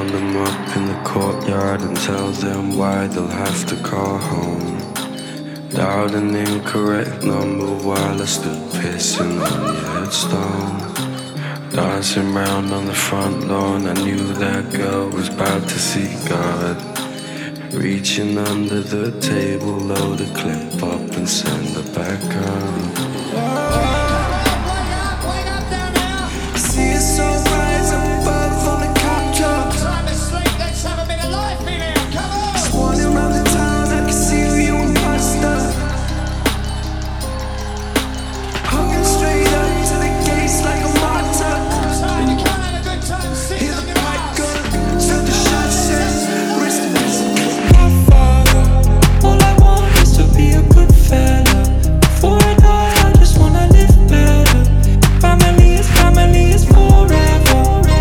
round them up in the courtyard and tell them why they'll have to call home. Dialed an incorrect number while I stood pissing on your headstone. Dancing round on the front lawn, I knew that girl was about to see God. Reaching under the table, load a clip up and send her back up. See us all rise above on the cop tops. Time to sleep, let's have a bit of life in here, come on! Swanning around the town, I can see you and pasta. Hugging straight up to the gates like a martyr. Time, you can't have a good time sitting Hear on the your pipe ass. gun, set the shot says, wrist to wrist. My father, all I want is to be a good fella. Before I die, I just wanna live better. Family is forever.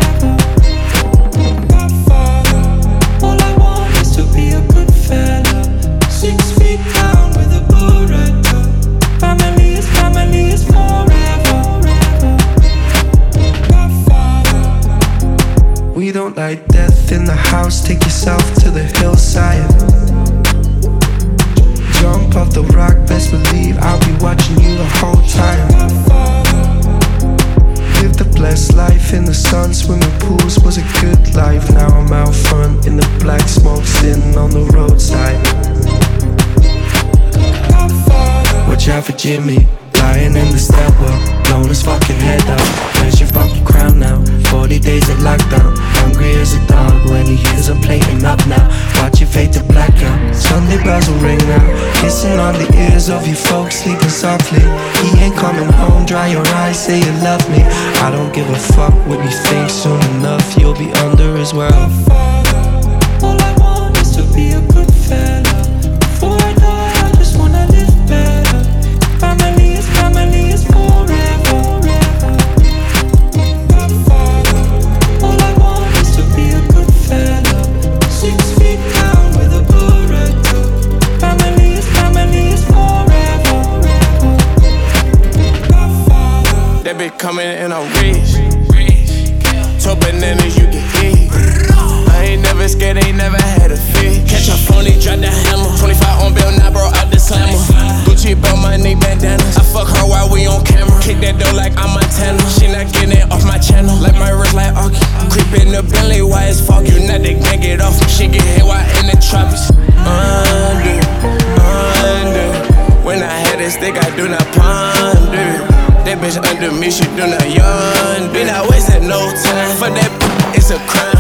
My father, all I want is to be a good fella. 6 feet down with a Beretta. Family is forever. My father, we don't like death in the house. Take yourself to the hillside. Jump off the rock, best believe I'll be watching you the whole time. Live the blessed life in the sun, swimming pools was a good life. Now I'm out front in the black smoke, sitting on the roadside. Watch out for Jimmy, lying in the stairwell, blown his fucking head out. Where's your fucking crown now? 40 days of lockdown, hungry as a dog when he hears I'm plating up now. Watch your fade to blackout, Sunday bells will ring now. Kissing on the ears of your folks, sleeping softly. He ain't coming home, dry your eyes, say you love me. I don't give a fuck what you think, soon enough you'll be under as well. All I want is to be a good fella. Before I die, I just wanna live better. Family is forever. All I want is to be a good fella. 6 feet down with a Beretta. Family is forever. That bitch coming and I'm rich. 12 bananas you can eat. I ain't never scared, ain't never had a fit. Catch a phony, drop the hammer. 25 on bill, now bro out the slammer. Gucci belt, my knee bandanas. I fuck her while we on camera. Kick that door like I'm Montana. She not getting it off my channel. Like my wrist like Aki. Creep in the Bentley, why it's fuck you? Not they can't get off. She get hit while in the tropics. Under. When I had this stick, I do not ponder. That bitch under me, she do not yawn. Be not wasting no time. For that, it's a crime.